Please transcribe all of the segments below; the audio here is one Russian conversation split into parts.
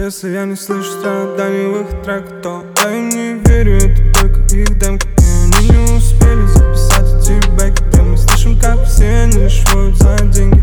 Если я не слышу страданий в их треках, то я им не верю, это только их демка. И они не успели записать эти бэки, где мы слышим, как все они лишь воют за деньги.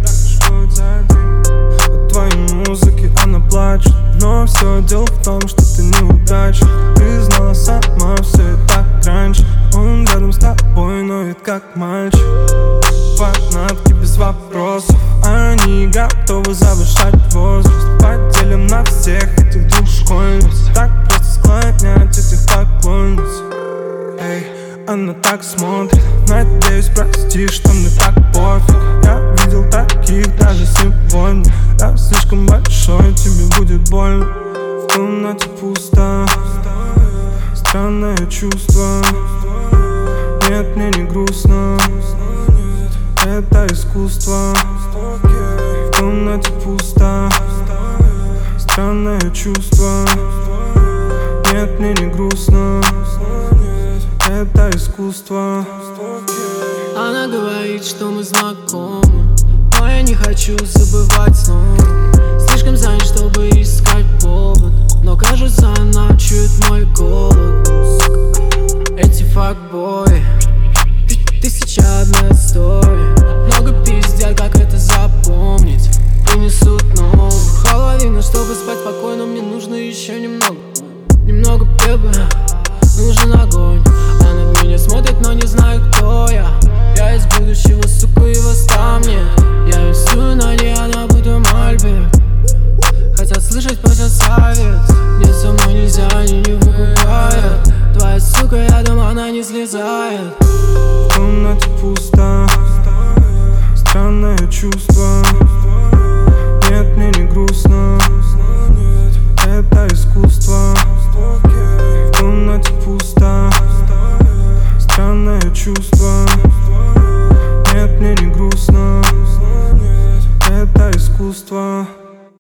От твоей музыки она плачет, но все дело в том, что ты неудачник. Ты знала сама все и так раньше. Он рядом с тобой ноет как мальчик. Фанатки без вопросов, они готовы завышать возраст. Поделим на всех этих двух школьниц. Так просто склонять этих поклонниц. Эй, она так смотрит. Надеюсь, прости, что мне так пофиг. Я видел таких даже сегодня. Я слишком большой, тебе будет больно. В комнате пусто, странное чувство. Нет, мне не грустно, это искусство. В комнате пусто, странное чувство. Нет, мне не грустно, это искусство. Она говорит, что мы знакомы, но я не хочу забывать снова. Слишком занят, чтобы искать повод, но кажется, она чует мой голод. Эти факбои, 1001 история. Много пиздят, как это запомнить. Принесут новых половину, чтобы спать спокойно. Мне нужно еще немного. Немного пепла, нужен огонь. Она в меня смотрит, но не знает, кто я. Я из будущего, сука, и восстан мне. Я рисую на ней, она будто мольберт. Хотят слышать, просят совет. Нет, со мной нельзя, они не выкупают. Твоя сука рядом, она не слезает. В комнате пусто, странное чувство. Нет, мне не грустно, это искусство. В комнате пусто, странное чувство.